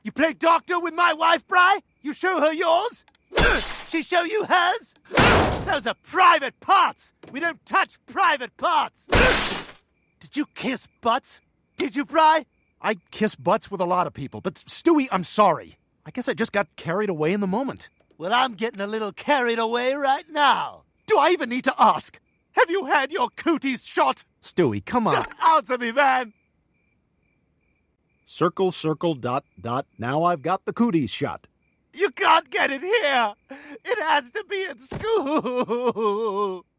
You play doctor with my wife, Bri? You show her yours? She show you hers? Those are private parts. We don't touch private parts. Did you kiss butts? Did you, Bri? I kiss butts with a lot of people, but Stewie, I'm sorry. I guess I just got carried away in the moment. Well, I'm getting a little carried away right now. Do I even need to ask? Have you had your cooties shot? Stewie, come on. Just answer me, man. Circle, circle, dot, dot. Now I've got the cooties shot. You can't get it here. It has to be in school.